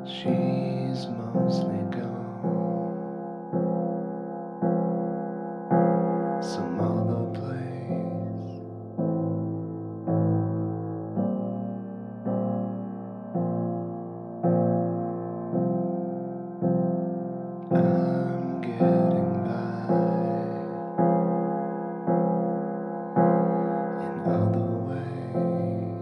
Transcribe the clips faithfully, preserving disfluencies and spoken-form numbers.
She's mostly gone some other place. I'm getting by in other ways.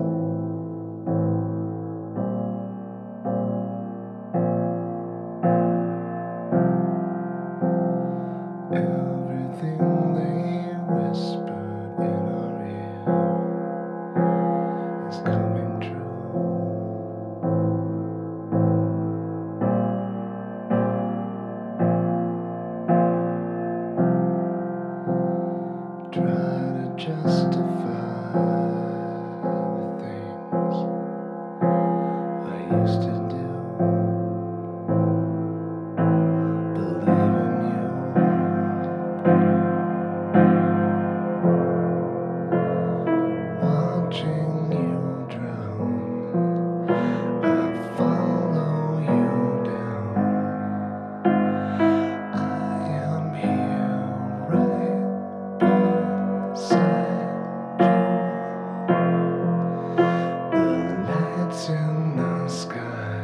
Everything they whispered in our ear is coming true. Try to justify the things I used to do. Believe in you. Watching you drown, I follow you down. I am here right beside you. The lights in the sky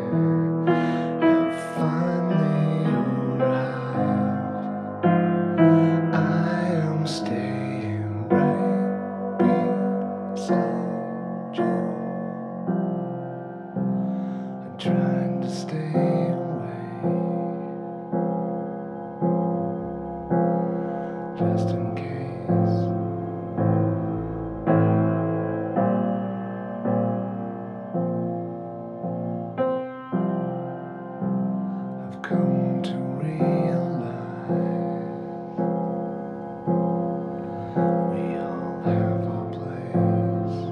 have finally arrived. I am staying right beside you. I'm trying to stay away, just in case. I've come to realize we all have our place.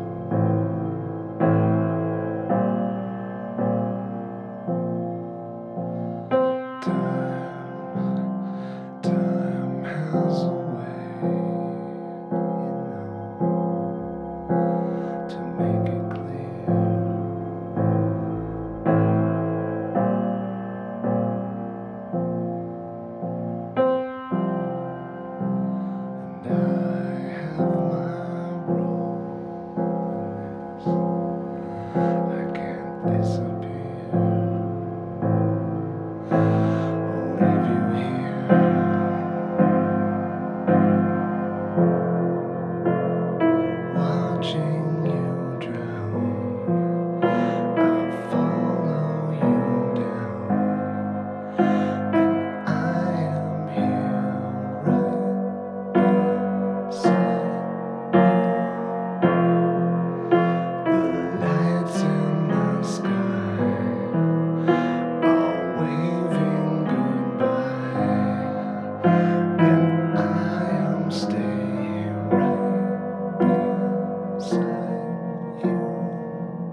Time, time has a way, you know, to make it clear. And I have my role in this. I can't disagree.